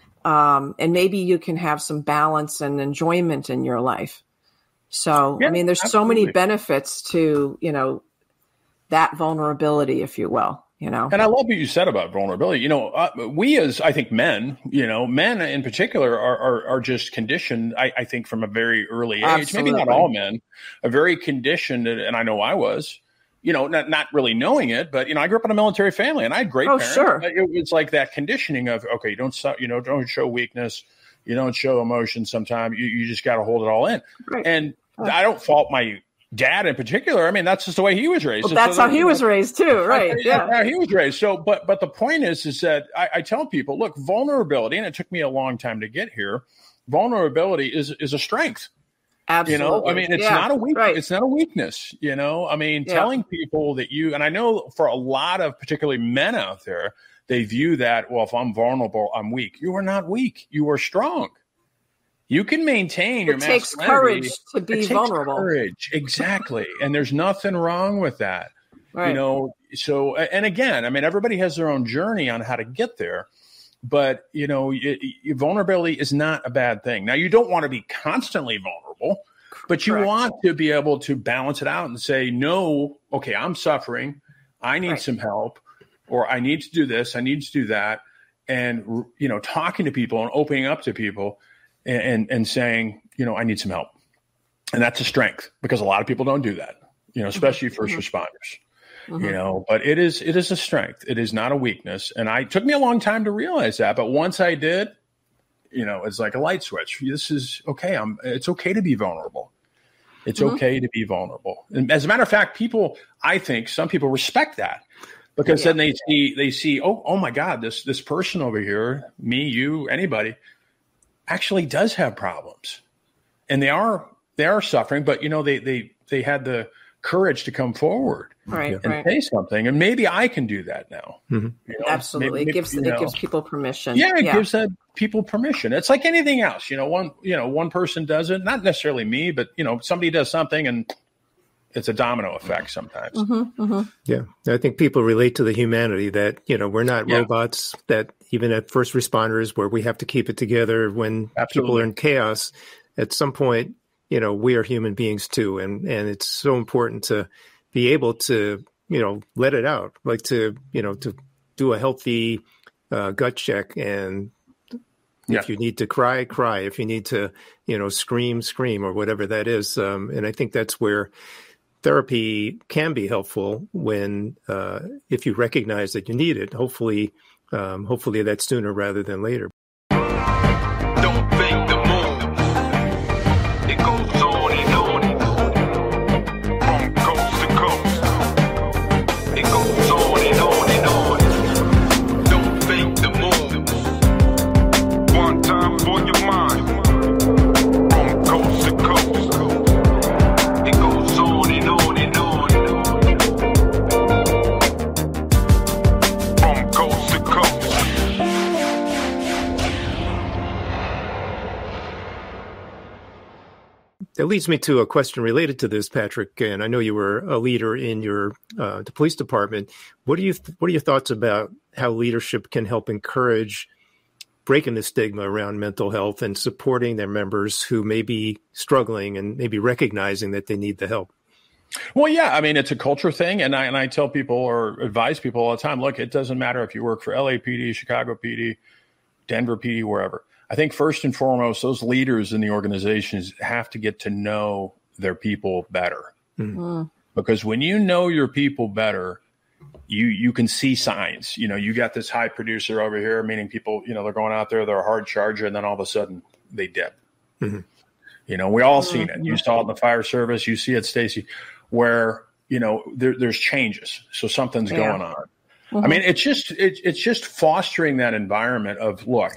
[SPEAKER 3] Um, and maybe you can have some balance and enjoyment in your life. So,
[SPEAKER 1] Yeah,
[SPEAKER 3] I mean, there's so many
[SPEAKER 1] absolutely.
[SPEAKER 3] benefits to, you know, that vulnerability, if you will, you know.
[SPEAKER 1] And I love what you said about vulnerability. You know, uh, we as, I think, men, you know, men in particular are are, are just conditioned, I, I think, from a very early age, maybe not
[SPEAKER 3] Absolutely.
[SPEAKER 1] all men, are very conditioned, and I know I was, you know, not, not really knowing it, but, you know, I grew up in a military family and I had great
[SPEAKER 3] Oh,
[SPEAKER 1] parents.
[SPEAKER 3] sure.
[SPEAKER 1] But it was like that conditioning of, okay, you don't, so- you know, don't show weakness. You don't show emotion sometimes. You, you just got to hold it all in.
[SPEAKER 3] Right.
[SPEAKER 1] And I don't fault my dad in particular. I mean, that's just the way he was raised.
[SPEAKER 3] Well,
[SPEAKER 1] So
[SPEAKER 3] that's how
[SPEAKER 1] there-
[SPEAKER 3] he was raised too, right?
[SPEAKER 1] yeah,
[SPEAKER 3] Yeah.
[SPEAKER 1] he was raised. So, but but the point is, is that I, I tell people, look, vulnerability, and it took me a long time to get here. Vulnerability is is a strength.
[SPEAKER 3] Absolutely.
[SPEAKER 1] You know, I mean, it's
[SPEAKER 3] Yeah,
[SPEAKER 1] not a weak,
[SPEAKER 3] right.
[SPEAKER 1] it's not a weakness. You know, I mean,
[SPEAKER 3] Yeah.
[SPEAKER 1] telling people that you, and I know for a lot of particularly men out there, they view that, well, if I'm vulnerable, I'm weak. You are not weak. You are strong. You can maintain your
[SPEAKER 3] It takes
[SPEAKER 1] masculinity.
[SPEAKER 3] courage to be
[SPEAKER 1] It takes
[SPEAKER 3] vulnerable.
[SPEAKER 1] Courage, exactly. And there's nothing wrong with that.
[SPEAKER 3] Right.
[SPEAKER 1] You know, so, and again, I mean, everybody has their own journey on how to get there. But, you know, it, it, vulnerability is not a bad thing. Now, you don't want to be constantly vulnerable, but you
[SPEAKER 3] Correct.
[SPEAKER 1] want to be able to balance it out and say, no, okay, I'm suffering. I need
[SPEAKER 3] Right.
[SPEAKER 1] some help, or I need to do this. I need to do that. And, you know, talking to people and opening up to people and, and, and saying, you know, I need some help. And that's a strength, because a lot of people don't do that, you know, especially first responders.
[SPEAKER 3] Mm-hmm.
[SPEAKER 1] You know, but it is it is a strength. It is not a weakness. And I it took me a long time to realize that. But once I did, you know, it's like a light switch. This is okay. I'm it's okay to be vulnerable. It's
[SPEAKER 3] Mm-hmm.
[SPEAKER 1] okay to be vulnerable. And as a matter of fact, people, I think some people respect that, because
[SPEAKER 3] Yeah.
[SPEAKER 1] then they see they see, oh, oh my God, this this person over here, me, you, anybody, actually does have problems. And they are they are suffering, but you know, they they they had the courage to come forward.
[SPEAKER 3] Right,
[SPEAKER 1] And
[SPEAKER 3] right.
[SPEAKER 1] say something, and maybe I can do that now.
[SPEAKER 2] Mm-hmm.
[SPEAKER 1] You know?
[SPEAKER 3] Absolutely.
[SPEAKER 1] Maybe-
[SPEAKER 3] it gives
[SPEAKER 1] you
[SPEAKER 3] it
[SPEAKER 1] know.
[SPEAKER 3] gives people permission.
[SPEAKER 1] Yeah, it gives that people permission. It's like anything else. You know, one you know one person does it, not necessarily me, but you know somebody does something, and it's a domino effect sometimes.
[SPEAKER 3] Mm-hmm, mm-hmm.
[SPEAKER 2] Yeah, I think people relate to the humanity that, you know, we're not
[SPEAKER 1] Yeah.
[SPEAKER 2] robots, that even at first responders where we have to keep it together when people
[SPEAKER 1] Absolutely.
[SPEAKER 2] are in chaos, at some point, you know, we are human beings too. And, and it's so important to be able to, you know, let it out, like to, you know, to do a healthy uh, gut check. And
[SPEAKER 1] Yeah.
[SPEAKER 2] if you need to cry, cry. If you need to, you know, scream, scream, or whatever that is. Um, and I think that's where therapy can be helpful when, uh, if you recognize that you need it. Hopefully, um, hopefully that's sooner rather than later.
[SPEAKER 6] Don't fake the moves. It goes on and on. From coast to coast. It goes on and on and on. Don't fake the moves. One time for your mind. From coast to coast. It goes on and on and on. From coast to coast.
[SPEAKER 2] That leads me to a question related to this, Patrick. And I know you were a leader in your uh, the police department. What do you th- what are your thoughts about how leadership can help encourage breaking the stigma around mental health and supporting their members who may be struggling and maybe recognizing that they need the help?
[SPEAKER 1] Well, yeah, I mean, it's a culture thing. And I, and I tell people or advise people all the time, look, it doesn't matter if you work for L A P D, Chicago P D, Denver P D, wherever. I think first and foremost, those leaders in the organizations have to get to know their people better.
[SPEAKER 3] Mm-hmm.
[SPEAKER 1] Because when you know your people better, you you can see signs. You know, you got this high producer over here, meaning people, you know, they're going out there, they're a hard charger, and then all of a sudden they dip.
[SPEAKER 2] Mhm.
[SPEAKER 1] You know, we all seen it. You saw it in the fire service. You see it, Stacy, where, you know, there, there's changes. So something's
[SPEAKER 3] Yeah.
[SPEAKER 1] going on. I mean, it's just it, it's just fostering that environment of, look,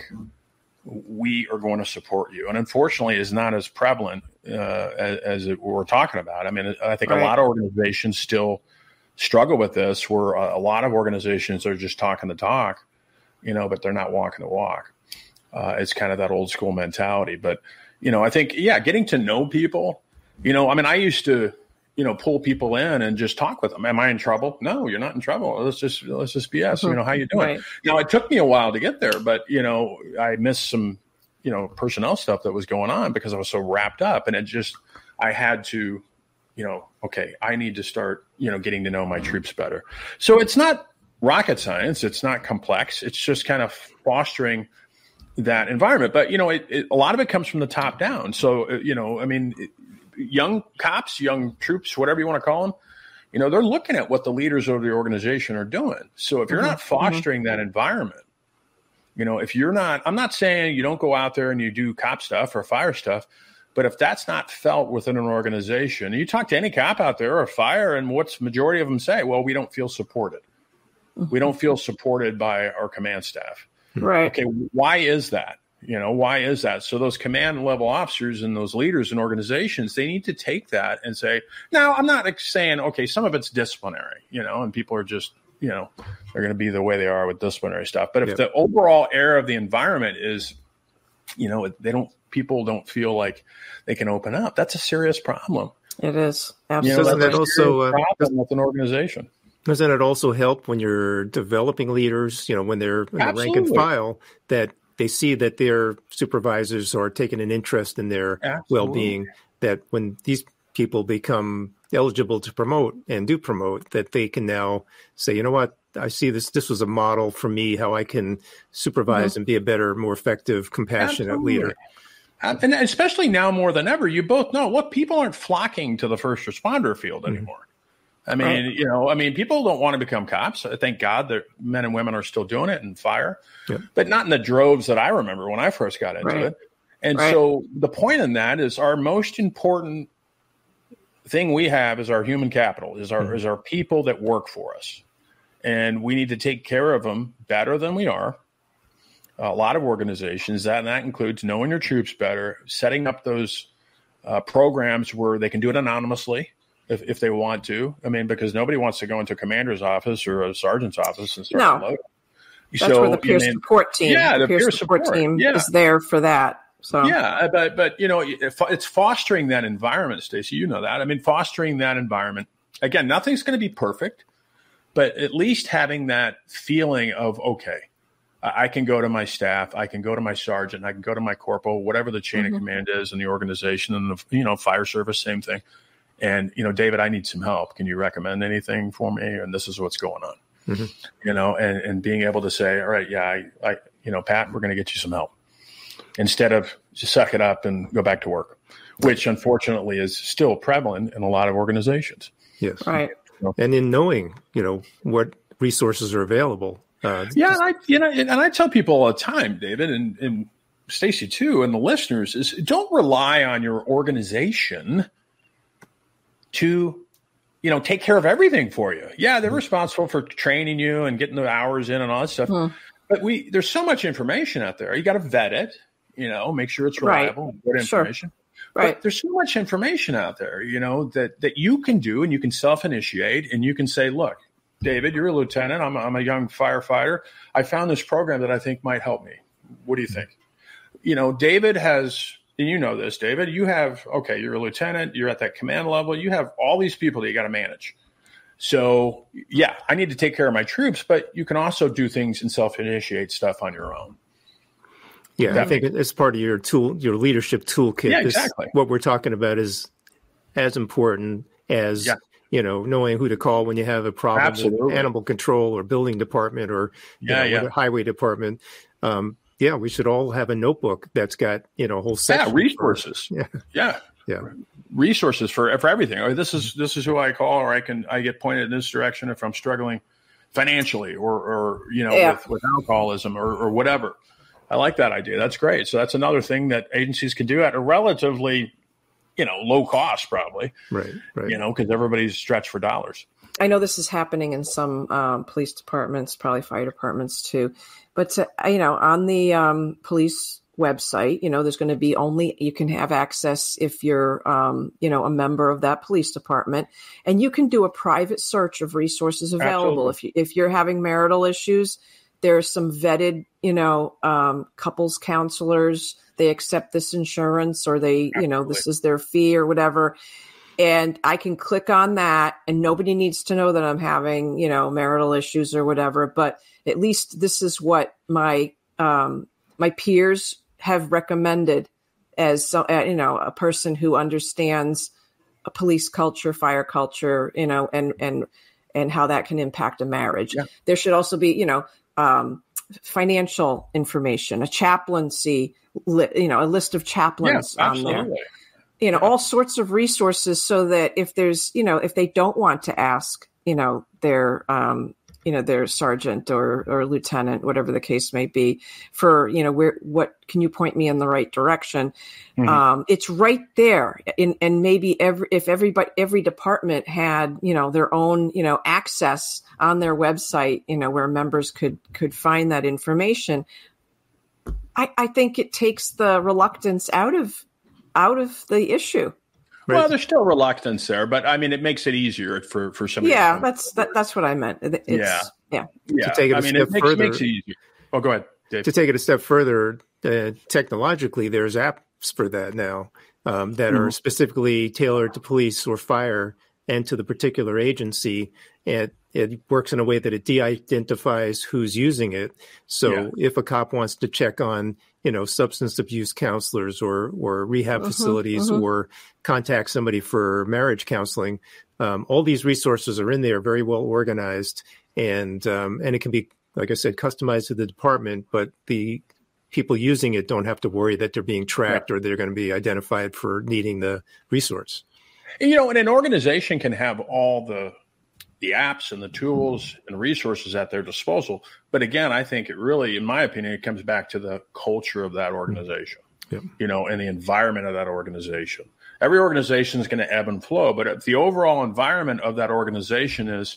[SPEAKER 1] we are going to support you. And unfortunately, is not as prevalent uh, as, as it, we're talking about. I mean, I think
[SPEAKER 3] Right.
[SPEAKER 1] a lot of organizations still struggle with this, where a, a lot of organizations are just talking the talk, you know, but they're not walking the walk. Uh, it's kind of that old school mentality. But, you know, I think, yeah, getting to know people, you know, I mean, I used to, you know, pull people in and just talk with them. Am I in trouble? No, you're not in trouble. Let's just, let's just B S. You know, how you doing?
[SPEAKER 3] Right.
[SPEAKER 1] Now, it took me a while to get there, but, you know, I missed some, you know, personnel stuff that was going on because I was so wrapped up, and it just, I had to, you know, okay, I need to start, you know, getting to know my troops better. So it's not rocket science. It's not complex. It's just kind of fostering that environment. But, you know, it, it, a lot of it comes from the top down. So, uh, you know, I mean, it, young cops, young troops, whatever you want to call them, you know, they're looking at what the leaders of the organization are doing. So if you're not fostering that environment, you know, if you're not, I'm not saying you don't go out there and you do cop stuff or fire stuff, but if that's not felt within an organization, you talk to any cop out there or fire, and what's the majority of them say? Well, we don't feel supported. We don't feel supported by our command staff.
[SPEAKER 3] Right.
[SPEAKER 1] Okay, why is that? You know, why is that? So those command level officers and those leaders in organizations, they need to take that and say, now, I'm not saying, okay, some of it's disciplinary, you know, and people are just, you know, they're going to be the way they are with disciplinary stuff. But if
[SPEAKER 2] Yep.
[SPEAKER 1] the overall air of the environment is, you know, they don't, people don't feel like they can open up, that's a serious problem.
[SPEAKER 3] It is.
[SPEAKER 1] You know,
[SPEAKER 3] Absolutely.
[SPEAKER 2] Doesn't
[SPEAKER 1] that's
[SPEAKER 2] that
[SPEAKER 1] a
[SPEAKER 2] also,
[SPEAKER 1] serious
[SPEAKER 2] uh,
[SPEAKER 1] problem with an organization.
[SPEAKER 2] Doesn't it also help when you're developing leaders, you know, when they're in the rank and
[SPEAKER 1] Absolutely.
[SPEAKER 2] file, that they see that their supervisors are taking an interest in their
[SPEAKER 1] Absolutely.
[SPEAKER 2] well-being, that when these people become eligible to promote and do promote, that they can now say, you know what, I see this, this was a model for me, how I can supervise and be a better, more effective, compassionate
[SPEAKER 1] Absolutely.
[SPEAKER 2] leader.
[SPEAKER 1] Uh, And especially now more than ever, you both know what people aren't flocking to the first responder field anymore. I mean, you know, I mean, people don't want to become cops. Thank God that men and women are still doing it in fire,
[SPEAKER 2] Yep.
[SPEAKER 1] but not in the droves that I remember when I first got into
[SPEAKER 3] Right.
[SPEAKER 1] it. And
[SPEAKER 3] Right.
[SPEAKER 1] so the point in that is our most important thing we have is our human capital, is our, is our people that work for us. And we need to take care of them better than we are. A lot of organizations, that, and that includes knowing your troops better, setting up those uh, programs where they can do it anonymously if, if they want to. I mean, because nobody wants to go into a commander's office or a sergeant's office and start
[SPEAKER 3] No.
[SPEAKER 1] loading.
[SPEAKER 3] That's
[SPEAKER 1] So,
[SPEAKER 3] where the peer
[SPEAKER 1] I mean,
[SPEAKER 3] support team,
[SPEAKER 1] yeah,
[SPEAKER 3] the
[SPEAKER 1] the
[SPEAKER 3] peer,
[SPEAKER 1] peer
[SPEAKER 3] support,
[SPEAKER 1] support,
[SPEAKER 3] team
[SPEAKER 1] yeah.
[SPEAKER 3] is there for that. So
[SPEAKER 1] Yeah, but but you know, it- it's fostering that environment, Stacey. You know that. I mean, fostering that environment. Again, nothing's going to be perfect, but at least having that feeling of okay, I I can go to my staff, I can go to my sergeant, I can go to my corporal, whatever the chain
[SPEAKER 3] Mm-hmm.
[SPEAKER 1] of command is in the organization, and the you know fire service, same thing. And you know, David, I need some help. Can you recommend anything for me? And this is what's going on.
[SPEAKER 2] Mm-hmm.
[SPEAKER 1] You know, and and being able to say, all right, yeah, I, I you know, Pat, we're going to get you some help, instead of just suck it up and go back to work, which unfortunately is still prevalent in a lot of organizations.
[SPEAKER 2] Yes.
[SPEAKER 3] right.
[SPEAKER 2] And in knowing, you know, what resources are available. Uh,
[SPEAKER 1] Yeah, and I you know, and I tell people all the time, David, and, and Stacey too, and the listeners, is don't rely on your organization to, you know, take care of everything for you. Yeah, they're responsible for training you and getting the hours in and all that stuff. But we there's so much information out there. You got to vet it, you know, make sure it's
[SPEAKER 3] Right.
[SPEAKER 1] reliable and good
[SPEAKER 3] Sure.
[SPEAKER 1] information.
[SPEAKER 3] Right.
[SPEAKER 1] But there's so much information out there, you know, that that you can do, and you can self-initiate, and you can say, look, David, you're a lieutenant. I'm a, I'm a young firefighter. I found this program that I think might help me. What do you think? You know, David has, and you know this, David, you have, okay, you're a lieutenant, you're at that command level, you have all these people that you got to manage. So, yeah, I need to take care of my troops, but you can also do things and self-initiate stuff on your own.
[SPEAKER 2] Yeah,
[SPEAKER 1] That
[SPEAKER 2] I think it's part of your tool, your leadership toolkit.
[SPEAKER 1] Yeah,
[SPEAKER 2] This-
[SPEAKER 1] exactly.
[SPEAKER 2] What we're talking about is as important as,
[SPEAKER 1] Yeah.
[SPEAKER 2] you know, knowing who to call when you have a problem
[SPEAKER 1] Absolutely.
[SPEAKER 2] with animal control or building department or you
[SPEAKER 1] Yeah,
[SPEAKER 2] know,
[SPEAKER 1] yeah.
[SPEAKER 2] with a highway department. Um, yeah, we should all have a notebook that's got, you know, a whole section.
[SPEAKER 1] Yeah,
[SPEAKER 2] for-
[SPEAKER 1] resources.
[SPEAKER 2] Yeah,
[SPEAKER 1] Yeah.
[SPEAKER 2] yeah.
[SPEAKER 1] Resources for for everything. Or this is this is who I call, or I can I get pointed in this direction if I'm struggling financially, or or you know
[SPEAKER 3] Yeah.
[SPEAKER 1] with, with alcoholism or, or whatever. I like that idea. That's great. So that's another thing that agencies can do at a relatively, you know, low cost, probably.
[SPEAKER 2] Right, right.
[SPEAKER 1] You know, because everybody's stretched for dollars.
[SPEAKER 3] I know this is happening in some um, police departments, probably fire departments too. But, to, you know, on the um, police website, you know, there's going to be only, you can have access if you're, um, you know, a member of that police department. And you can do a private search of resources available. If, you, if you're having marital issues, there's some vetted, you know, um, couples counselors. They accept this insurance, or they, you know, this is their fee or whatever. And I can click on that, and nobody needs to know that I'm having, you know, marital issues or whatever. But at least this is what my um, my peers have recommended as, so, uh, you know, a person who understands a police culture, fire culture, you know, and and and how that can impact a marriage.
[SPEAKER 1] Yeah.
[SPEAKER 3] There should also be, you know, um, financial information, a chaplaincy, li- you know, a list of chaplains
[SPEAKER 1] Yeah,
[SPEAKER 3] on there.
[SPEAKER 1] absolutely.
[SPEAKER 3] You know, all sorts of resources, so that if there's, you know, if they don't want to ask, you know, their, um, you know, their sergeant or, or lieutenant, whatever the case may be, for, you know, where, what, can you point me in the right direction?
[SPEAKER 1] Mhm.
[SPEAKER 3] Um, it's right there. In, and maybe every, if everybody, every department had, you know, their own, you know, access on their website, you know, where members could, could find that information. I, I think it takes the reluctance out of, out of the issue.
[SPEAKER 2] Right?
[SPEAKER 1] Well, there's still reluctance there, but I mean, it makes it easier for for somebody.
[SPEAKER 3] Yeah,
[SPEAKER 1] to
[SPEAKER 3] that's that, that's what I meant. It's,
[SPEAKER 1] Yeah.
[SPEAKER 3] yeah.
[SPEAKER 1] yeah.
[SPEAKER 2] to take it a
[SPEAKER 1] I mean,
[SPEAKER 2] step
[SPEAKER 1] it makes,
[SPEAKER 2] further-
[SPEAKER 1] makes it easier. Oh, go ahead, Dave.
[SPEAKER 2] To take it a step further, uh, technologically, there's apps for that now um, that
[SPEAKER 1] Mm-hmm.
[SPEAKER 2] are specifically tailored to police or fire and to the particular agency. And it works in a way that it de-identifies who's using it. So
[SPEAKER 1] Yeah.
[SPEAKER 2] if a cop wants to check on, you know, substance abuse counselors or or rehab facilities or contact somebody for marriage counseling, um, all these resources are in there, very well organized, and um, and it can be, like I said, customized to the department, but the people using it don't have to worry that they're being tracked or they're going to be identified for needing the resource.
[SPEAKER 1] And, you know, and an organization can have all the the apps and the tools and resources at their disposal. But again, I think it really, in my opinion, it comes back to the culture of that organization,
[SPEAKER 2] Yeah.
[SPEAKER 1] you know, and the environment of that organization. Every organization is going to ebb and flow, but if the overall environment of that organization is,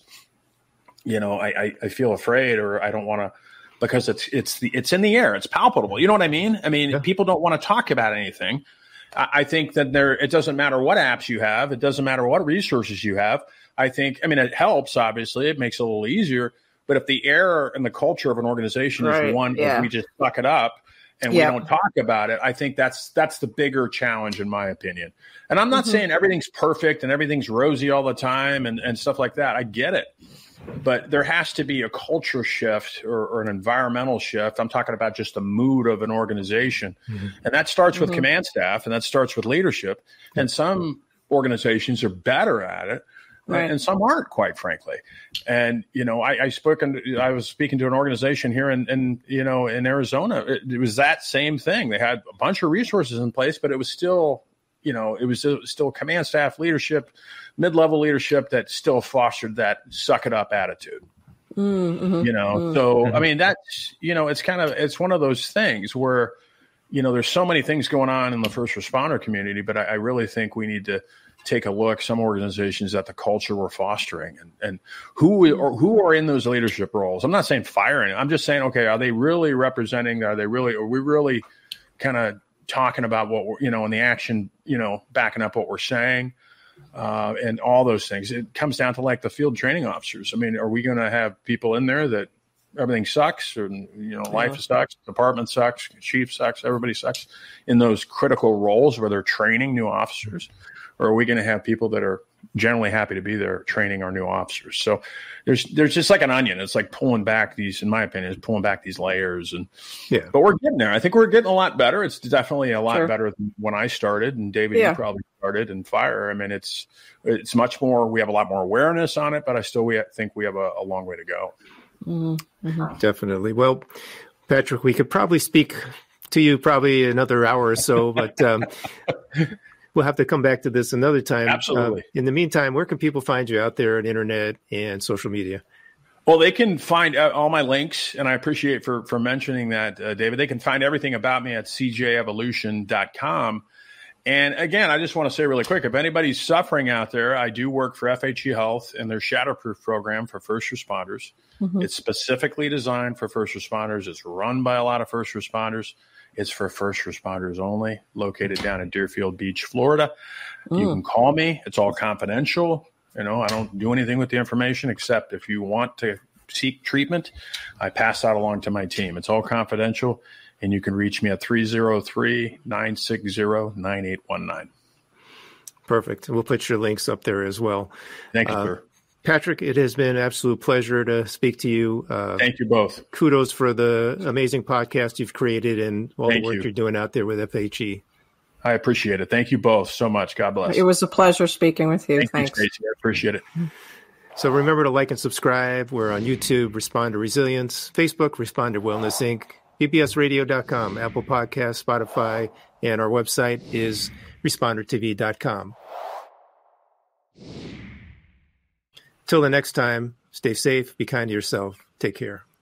[SPEAKER 1] you know, I, I, I feel afraid or I don't want to, because it's it's the it's in the air, it's palpable. You know what I mean? I mean,
[SPEAKER 2] Yeah.
[SPEAKER 1] people don't want to talk about anything. I, I think that there, it doesn't matter what apps you have, it doesn't matter what resources you have. I think, I mean, it helps. Obviously, it makes it a little easier. But if the air and the culture of an organization
[SPEAKER 3] Right,
[SPEAKER 1] is one
[SPEAKER 3] yeah.
[SPEAKER 1] where we just suck it up and
[SPEAKER 3] Yeah.
[SPEAKER 1] we don't talk about it, I think that's that's the bigger challenge, in my opinion. And I'm not
[SPEAKER 3] Mm-hmm.
[SPEAKER 1] saying everything's perfect and everything's rosy all the time and, and stuff like that. I get it. But there has to be a culture shift or, or an environmental shift. I'm talking about just the mood of an organization. And that starts with command staff and that starts with leadership. And some organizations are better at it.
[SPEAKER 3] Right.
[SPEAKER 1] And some aren't, quite frankly. And, you know, I, I spoken, I was speaking to an organization here in, in you know, in Arizona. It, it was that same thing. They had a bunch of resources in place, but it was still, you know, it was still, still command staff leadership, mid-level leadership that still fostered that suck it up attitude.
[SPEAKER 3] Mm-hmm.
[SPEAKER 1] You know, so, I mean, that's, you know, it's kind of, it's one of those things where, you know, there's so many things going on in the first responder community, but I, I really think we need to take a look, some organizations, at the culture we're fostering and, and who or who are in those leadership roles. I'm not saying firing. I'm just saying, okay, are they really representing? Are they really, are we really kind of talking about what we're, you know, in the action, you know, backing up what we're saying uh, and all those things. It comes down to like the field training officers. I mean, are we going to have people in there that everything sucks or, you know, life sucks, department sucks, chief sucks, everybody sucks in those critical roles where they're training new officers? Or are we going to have people that are generally happy to be there training our new officers? So there's there's just like an onion. It's like pulling back these, in my opinion, is pulling back these layers. And
[SPEAKER 2] Yeah.
[SPEAKER 1] but we're getting there. I think we're getting a lot better. It's definitely a lot
[SPEAKER 3] Sure.
[SPEAKER 1] better than when I started, and David,
[SPEAKER 3] Yeah.
[SPEAKER 1] you probably started in fire. I mean, it's it's much more. We have a lot more awareness on it, but I still we think we have a, a long way to go.
[SPEAKER 2] Definitely. Well, Patrick, we could probably speak to you probably another hour or so, but um, we'll have to come back to this another time.
[SPEAKER 1] Absolutely.
[SPEAKER 2] Uh, in the meantime, where can people find you out there on internet and social media?
[SPEAKER 1] Well, they can find uh, all my links, and I appreciate for for mentioning that, uh, David. They can find everything about me at c j evolution dot com. And again, I just want to say really quick, if anybody's suffering out there, I do work for F H E Health and their Shatterproof program for first responders. It's specifically designed for first responders. It's run by a lot of first responders. It's for first responders only, located down in Deerfield Beach, Florida. You can call me. It's all confidential. You know, I don't do anything with the information except if you want to seek treatment, I pass that along to my team. It's all confidential, and you can reach me at three oh three, nine six zero, nine eight one nine.
[SPEAKER 2] Perfect. We'll put your links up there as well.
[SPEAKER 1] Thank you,
[SPEAKER 2] Uh,
[SPEAKER 1] sir.
[SPEAKER 2] Patrick, it has been an absolute pleasure to speak to you. Uh,
[SPEAKER 1] Thank you both.
[SPEAKER 2] kudos for the amazing podcast you've created and all
[SPEAKER 1] Thank
[SPEAKER 2] the work
[SPEAKER 1] you.
[SPEAKER 2] you're doing out there with F H E.
[SPEAKER 1] I appreciate it. Thank you both so much. God bless.
[SPEAKER 3] It was a pleasure speaking with you.
[SPEAKER 1] Thank
[SPEAKER 3] Thanks.
[SPEAKER 1] you, Stacey. I appreciate it.
[SPEAKER 2] So remember to like and subscribe. We're on YouTube, Responder Resilience, Facebook, Responder Wellness Incorporated, B B S radio dot com, Apple Podcasts, Spotify, and our website is responder t v dot com. Till the next time, stay safe, be kind to yourself, take care.